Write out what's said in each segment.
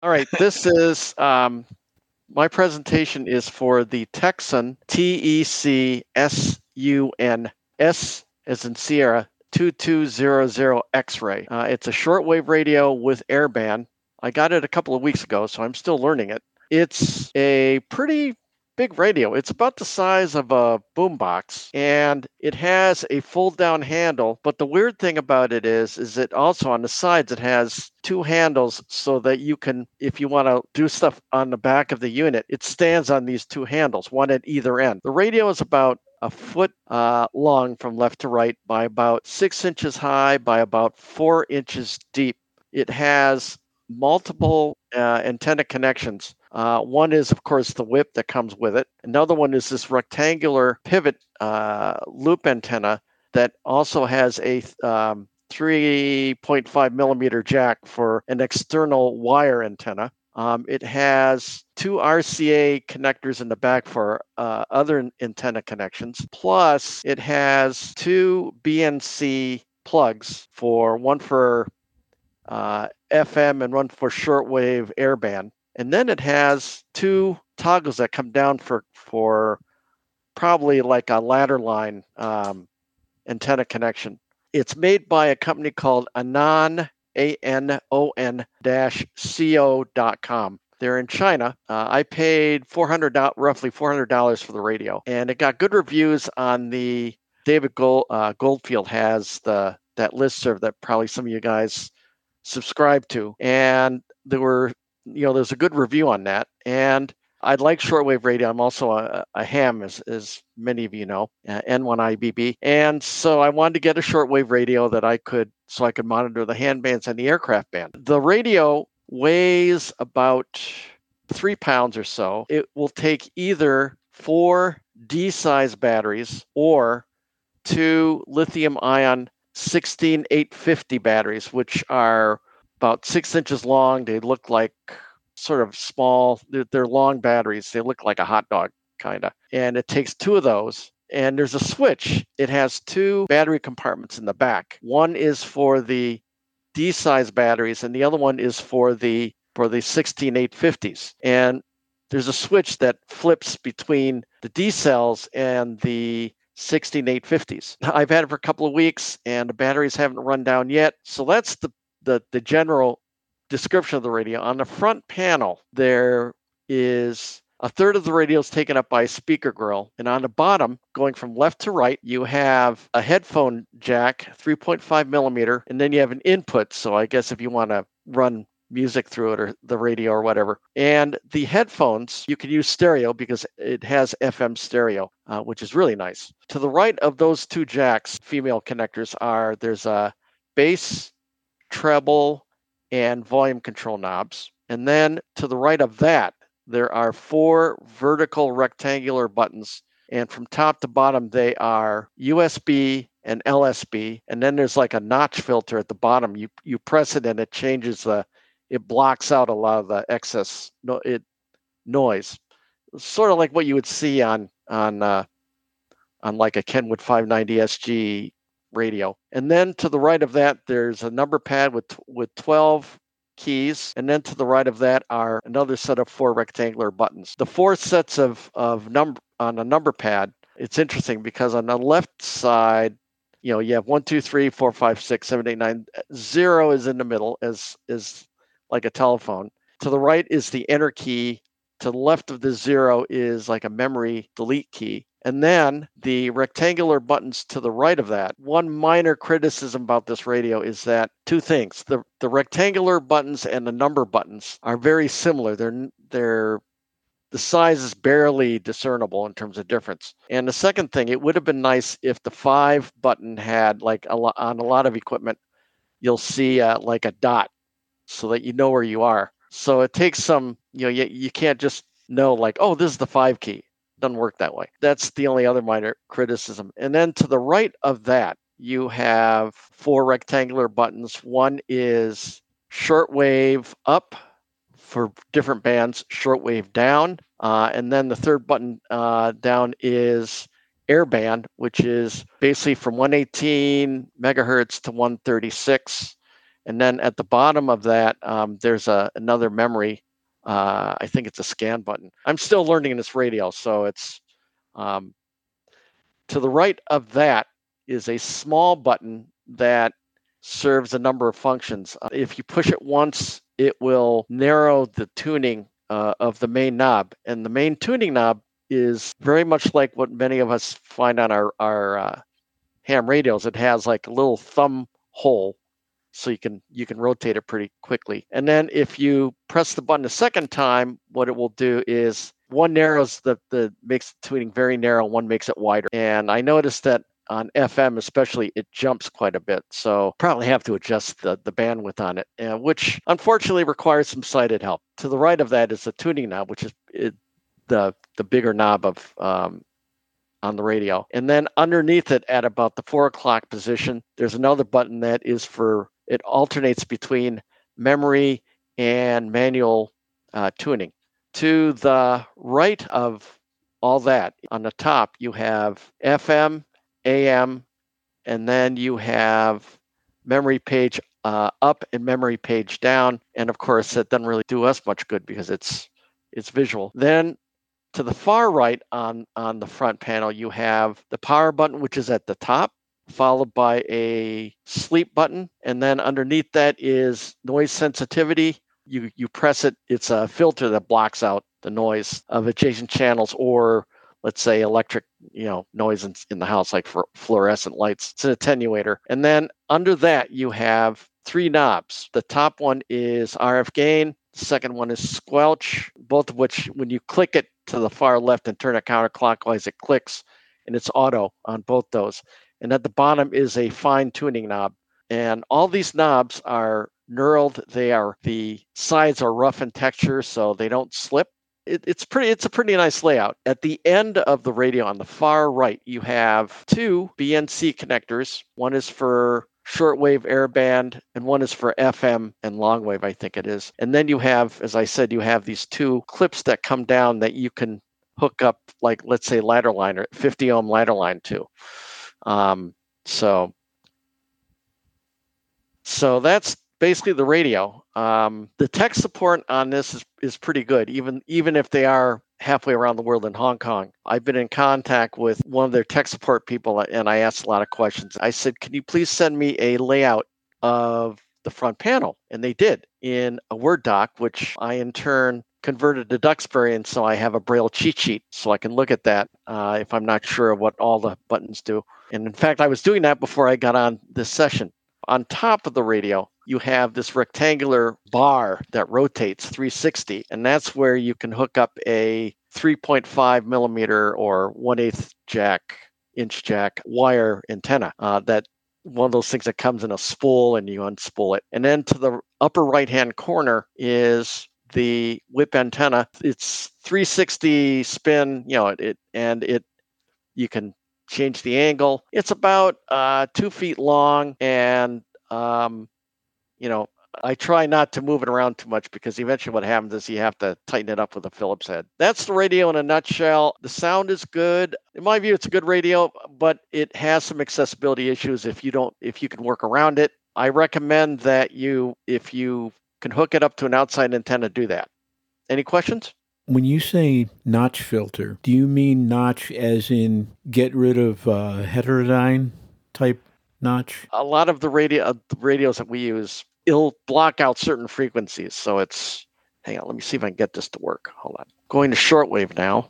All right, this is my presentation is for the Tecsun TECSUN S as in Sierra 2200 X-ray. It's a shortwave radio with airband. I got it a couple of weeks ago, so I'm still learning it. It's a pretty big radio. It's about the size of a boombox, and it has a fold-down handle. But the weird thing about it is it also on the sides it has two handles so that you can, if you want to do stuff on the back of the unit, it stands on these two handles, one at either end. The radio is about a foot long from left to right by about 6 inches high by about 4 inches deep. It has multiple antenna connections. One is, of course, the whip that comes with it. Another one is this rectangular pivot loop antenna that also has a 3.5 millimeter jack for an external wire antenna. It has two RCA connectors in the back for other antenna connections. Plus, it has two BNC plugs for one for FM and one for shortwave airband. And then it has two toggles that come down for probably like a ladder line antenna connection. It's made by a company called Anon, ANON CO.com. They're in China. I paid roughly $400 for the radio, and it got good reviews on the David Goldfield has that listserv that probably some of you guys subscribe to, and there's a good review on that. And I like shortwave radio. I'm also a ham, as many of you know, N1IBB. And so I wanted to get a shortwave radio so I could monitor the hand bands and the aircraft band. The radio weighs about 3 pounds or so. It will take either 4 D-size batteries or 2 lithium-ion 16850 batteries, which are about 6 inches long. They look like sort of small. They're long batteries. They look like a hot dog, kind of. And it takes 2 of those. And there's a switch. It has 2 battery compartments in the back. One is for the D-size batteries, and the other one is for the 16850s. And there's a switch that flips between the D cells and the 16850s. I've had it for a couple of weeks, and the batteries haven't run down yet. So that's the general description of the radio. On the front panel, there is a third of the radio is taken up by a speaker grill. And on the bottom, going from left to right, you have a headphone jack, 3.5 millimeter, and then you have an input. So I guess if you want to run music through it or the radio or whatever. And the headphones, you can use stereo because it has FM stereo, which is really nice. To the right of those 2 jacks, female connectors, there's a bass, treble, and volume control knobs. And then to the right of that, there are 4 vertical rectangular buttons. And from top to bottom, they are USB and LSB. And then there's like a notch filter at the bottom. You press it and it changes it blocks out a lot of the excess noise. Sort of like what you would see on like a Kenwood 590 SG radio. And then to the right of that, there's a number pad with 12 keys. And then to the right of that are another set of 4 rectangular buttons. The 4 sets of number on a number pad, it's interesting because on the left side, you have 1, 2, 3, 4, 5, 6, 7, 8, 9. 0 is in the middle as like a telephone. To the right is the enter key. To the left of the 0 is like a memory delete key. And then the rectangular buttons to the right of that. One minor criticism about this radio is that 2 things. The rectangular buttons and the number buttons are very similar. The size is barely discernible in terms of difference. And the second thing, it would have been nice if the 5 button had, like on a lot of equipment, you'll see like a dot so that you know where you are. So it takes some, you can't just know like, oh, this is the 5 key. It doesn't work that way. That's the only other minor criticism. And then to the right of that, you have 4 rectangular buttons. One is shortwave up for different bands, shortwave down. And then the third button down is airband, which is basically from 118 megahertz to 136. And then at the bottom of that, there's another memory. I think it's a scan button. I'm still learning this radio, so it's to the right of that is a small button that serves a number of functions. If you push it once, it will narrow the tuning of the main knob. And the main tuning knob is very much like what many of us find on our ham radios. It has like a little thumb hole, so you can rotate it pretty quickly. And then if you press the button a second time, what it will do is one narrows the makes the tuning very narrow, one makes it wider. And I noticed that on FM especially, it jumps quite a bit. So probably have to adjust the bandwidth on it, which unfortunately requires some sighted help. To the right of that is the tuning knob, which is the bigger knob of on the radio. And then underneath it at about the 4 o'clock position, there's another button that is it alternates between memory and manual tuning. To the right of all that, on the top, you have FM, AM, and then you have memory page up and memory page down. And of course, that doesn't really do us much good because it's visual. Then to the far right on the front panel, you have the power button, which is at the top, followed by a sleep button. And then underneath that is noise sensitivity. You press it, it's a filter that blocks out the noise of adjacent channels, or let's say electric, noise in the house, like for fluorescent lights. It's an attenuator. And then under that, you have 3 knobs. The top one is RF gain. The second one is squelch, both of which, when you click it to the far left and turn it counterclockwise, it clicks, and it's auto on both those. And at the bottom is a fine tuning knob. And all these knobs are knurled. The sides are rough in texture, so they don't slip. It's a pretty nice layout. At the end of the radio on the far right, you have 2 BNC connectors. One is for shortwave airband, and one is for FM and longwave, I think it is. And then you have, as I said, you have these 2 clips that come down that you can hook up, like, let's say, ladder line or 50 ohm ladder line to. So that's basically the radio. The tech support on this is pretty good, even if they are halfway around the world in Hong Kong. I've been in contact with one of their tech support people, and I asked a lot of questions. I said, can you please send me a layout of the front panel? And they did in a Word doc, which I in turn converted to Duxbury, and so I have a Braille cheat sheet so I can look at that if I'm not sure of what all the buttons do. And in fact, I was doing that before I got on this session. On top of the radio, you have this rectangular bar that rotates 360, and that's where you can hook up a 3.5 millimeter or 1/8 inch jack wire antenna. That one of those things that comes in a spool, and you unspool it. And then to the upper right-hand corner is the whip antenna. It's 360 spin, you can change the angle. It's about 2 feet long, and I try not to move it around too much, because eventually what happens is you have to tighten it up with a Phillips head. That's the radio in a nutshell. The sound is good. In my view, it's a good radio, but it has some accessibility issues if you can work around it. I recommend that if you can hook it up to an outside antenna, do that. Any questions? When you say notch filter, do you mean notch as in get rid of heterodyne type notch? A lot of the radios that we use, it'll block out certain frequencies. So hang on, let me see if I can get this to work. Hold on. Going to shortwave now.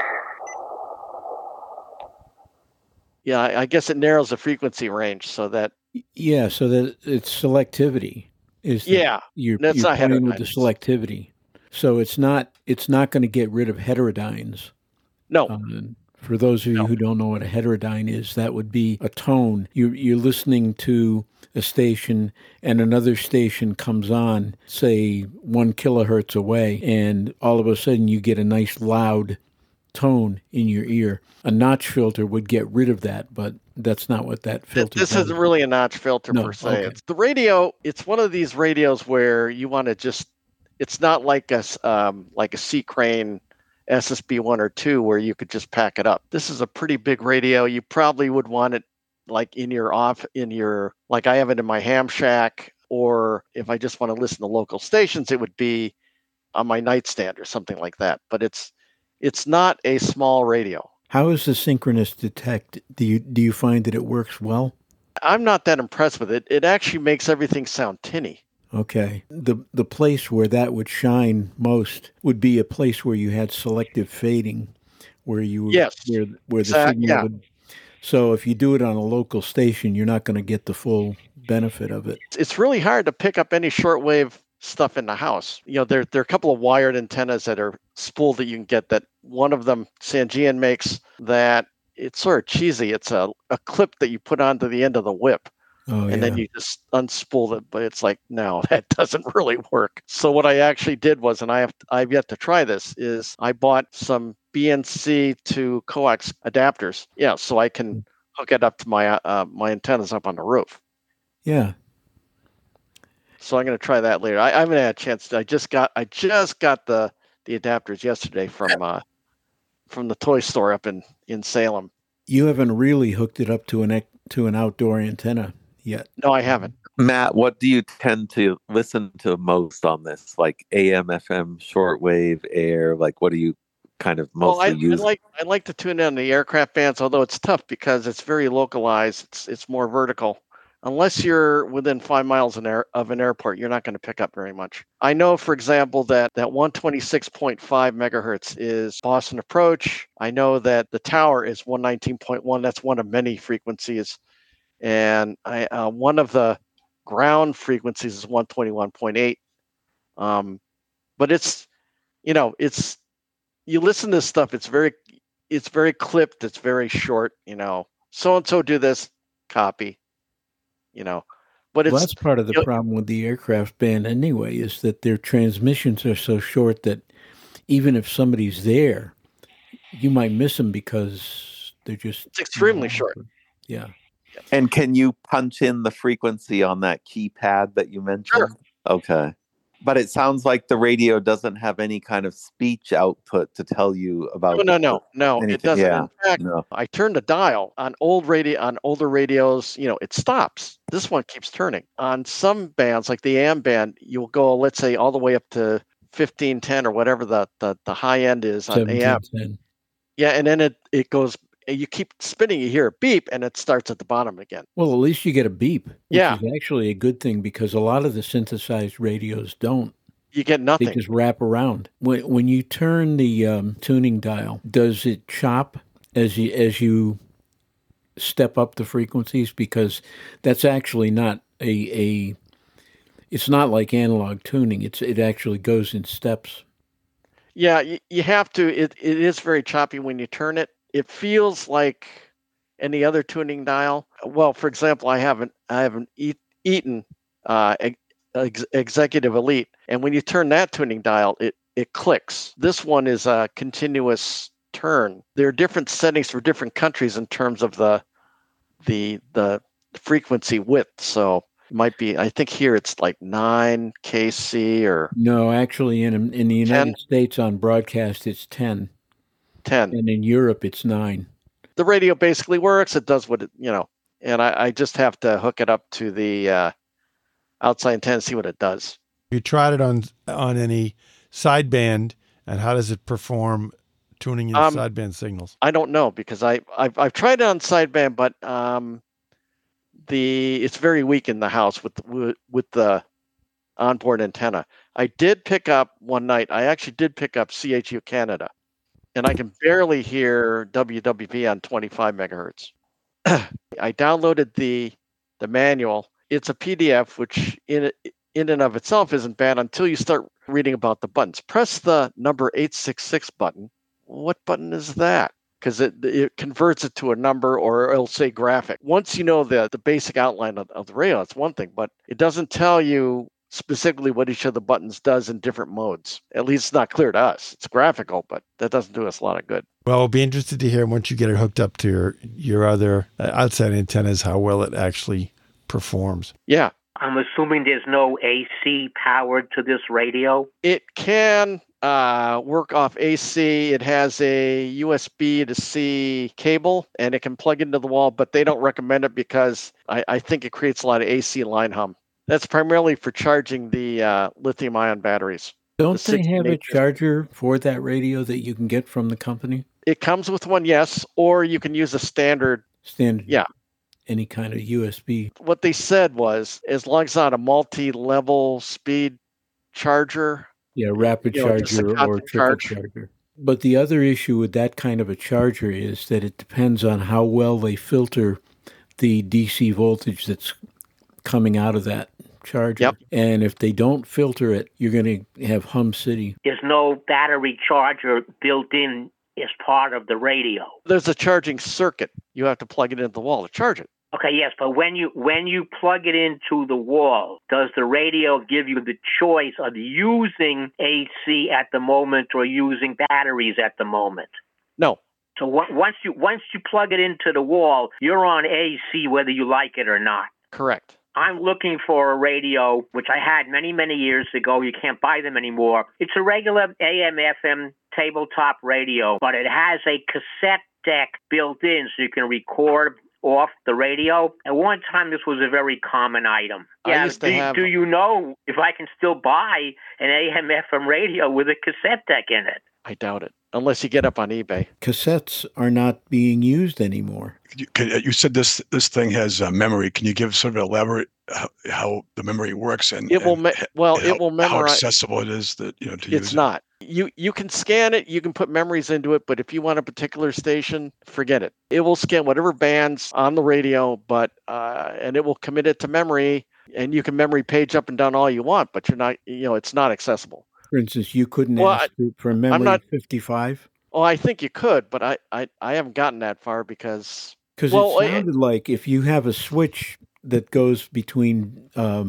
Yeah, I guess it narrows the frequency range so that. Yeah, so that it's selectivity. You're not playing with the selectivity. So it's not going to get rid of heterodynes. No. For those of you who don't know what a heterodyne is, that would be a tone. You're listening to a station, and another station comes on, say 1 kilohertz away, and all of a sudden you get a nice loud tone in your ear. A notch filter would get rid of that, but that's not what that filter does. This isn't really a notch filter per se. Okay. The radio, it's one of these radios where you want to just, it's not like a C Crane SSB 1 or 2 where you could just pack it up. This is a pretty big radio. You probably would want it like like I have it in my ham shack, or if I just want to listen to local stations, it would be on my nightstand or something like that. But it's not a small radio. How is the synchronous detect? Do you find that it works well? I'm not that impressed with it. It actually makes everything sound tinny. Okay. The place where that would shine most would be a place where you had selective fading, where Yes. where the signal would. So if you do it on a local station, you're not going to get the full benefit of it. It's really hard to pick up any shortwave stuff in the house. There are a couple of wired antennas that are spooled that you can get. That one of them, Sangean makes, that it's sort of cheesy. It's a clip that you put onto the end of the whip. Oh, and then you just unspool it, but it's like, no, that doesn't really work. So what I actually did was, and I've yet to try this, is I bought some BNC to coax adapters. Yeah, so I can hook it up to my my antennas up on the roof. Yeah. So I'm going to try that later. I haven't had a chance. I just got the adapters yesterday from the toy store up in Salem. You haven't really hooked it up to an outdoor antenna yet. No, I haven't. Matt, what do you tend to listen to most on this? Like AM, FM, shortwave, air? Like, what do you kind of mostly use? I like to tune in on the aircraft bands, although it's tough because it's very localized. It's more vertical. Unless you're within 5 miles of an airport, you're not going to pick up very much. I know, for example, that 126.5 megahertz is Boston Approach. I know that the tower is 119.1. That's one of many frequencies. And one of the ground frequencies is 121.8. But it's you listen to this stuff, it's very clipped, it's very short, so and so do this, copy. But that's part of the problem with the aircraft band anyway, is that their transmissions are so short that even if somebody's there, you might miss them because they're just... It's extremely short. Yeah. And can you punch in the frequency on that keypad that you mentioned? Sure. Okay. But it sounds like the radio doesn't have any kind of speech output to tell you about. No, it doesn't. Yeah, in fact, I turned the dial on older radios. It stops. This one keeps turning. On some bands, like the AM band, you'll go, let's say, all the way up to 1510 or whatever the high end is on AM. Yeah, and then it goes. You keep spinning, you hear a beep, and it starts at the bottom again. Well, at least you get a beep, which is actually a good thing because a lot of the synthesized radios don't. You get nothing. They just wrap around. When you turn the tuning dial, does it chop as you step up the frequencies? Because that's actually not it's not like analog tuning. It actually goes in steps. Yeah, you have to. It is very choppy when you turn it. It feels like any other tuning dial. Well, for example, I have an Eaton Executive Elite, and when you turn that tuning dial, it clicks. This one is a continuous turn. There are different settings for different countries in terms of the frequency width. So it might be. I think here it's like 9 kc or no. Actually, in the United States on broadcast, it's 10. And in Europe, it's 9. The radio basically works. It does what and I just have to hook it up to the outside antenna and see what it does. You tried it on any sideband, and how does it perform tuning in sideband signals? I don't know because I've tried it on sideband, but it's very weak in the house with the onboard antenna. I did pick up one night. I actually did pick up CHU Canada. And I can barely hear WWP on 25 megahertz. I downloaded the manual. It's a PDF, which in and of itself isn't bad until you start reading about the buttons. Press the number 866 button. What button is that? Because it converts it to a number, or it'll say graphic. Once you know the basic outline of the radio, that's one thing, but it doesn't tell you specifically what each of the buttons does in different modes. At least it's not clear to us. It's graphical, but that doesn't do us a lot of good. Well, we'll be interested to hear once you get it hooked up to your other outside antennas, how well it actually performs. Yeah. I'm assuming there's no AC powered to this radio? It can work off AC. It has a USB to C cable, and it can plug into the wall, but they don't recommend it because I think it creates a lot of AC line hum. That's primarily for charging the lithium-ion batteries. Don't The they have a 16 charger for that radio that you can get from the company? It comes with one, yes, or you can use a standard. Standard. Yeah. Any kind of USB. What they said was, as long as it's not a multi-level speed charger. Yeah, rapid just a charger or constant trickle charge. charger. But the other issue with that kind of a charger is that it depends on how well they filter the DC voltage that's coming out of that charger. Yep. And if they don't filter it, you're going to have hum city. There's no battery charger built in as part of the radio. There's a charging circuit. You have to plug it into the wall to charge it. Okay, yes, but when you plug it into the wall, does the radio give you the choice of using AC at the moment or using batteries at the moment? No. So once you plug it into the wall, you're on AC whether you like it or not. Correct. I'm looking for a radio, which I had many, many years ago. You can't buy them anymore. It's a regular AM/FM tabletop radio, but it has a cassette deck built in so you can record off the radio. At one time, this was a very common item. I used to have... Do you know if I can still buy an AM/FM radio with a cassette deck in it? I doubt it, unless you get up on eBay. Cassettes are not being used anymore. You said this thing has memory. Can you give sort of elaborate how the memory works and it will it will memorize how accessible it is that to use? It's not. You can scan it. You can put memories into it, but if you want a particular station, forget it. It will scan whatever band's on the radio, but and it will commit it to memory, and you can memory page up and down all you want, but you're not. It's not accessible. For instance, you couldn't ask for memory 55? Oh, I think you could, but I haven't gotten that far because it sounded like if you have a switch that goes between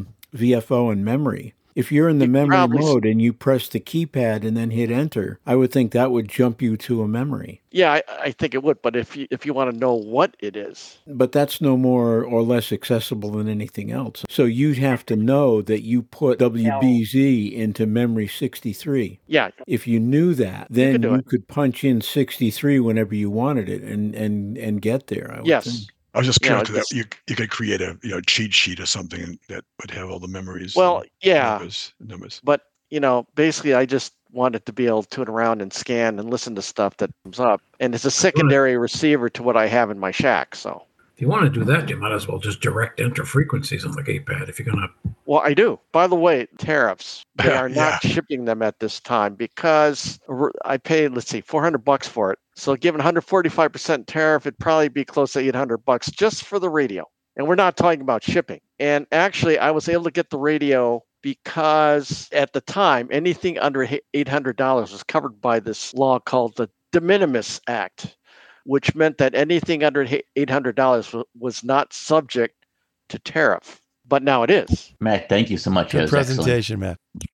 VFO and memory, if you're in the memory mode and you press the keypad and then hit enter, I would think that would jump you to a memory. Yeah, I think it would, but if you want to know what it is. But that's no more or less accessible than anything else. So you'd have to know that you put WBZ into memory 63. Yeah. If you knew that, then you could punch in 63 whenever you wanted it and get there, I would think. I was just curious that you could create a cheat sheet or something that would have all the memories. Well, numbers. But basically, I just wanted to be able to tune around and scan and listen to stuff that comes up, and it's a secondary receiver to what I have in my shack. So if you want to do that, you might as well just direct enter frequencies on the keypad if you're gonna. Well, I do. By the way, tariffs, they are not shipping them at this time because I paid, $400 for it. So given 145% tariff, it'd probably be close to $800 just for the radio. And we're not talking about shipping. And actually, I was able to get the radio because at the time, anything under $800 was covered by this law called the De Minimis Act, which meant that anything under $800 was not subject to tariff. But now it is. Matt, thank you so much. Good presentation, Matt.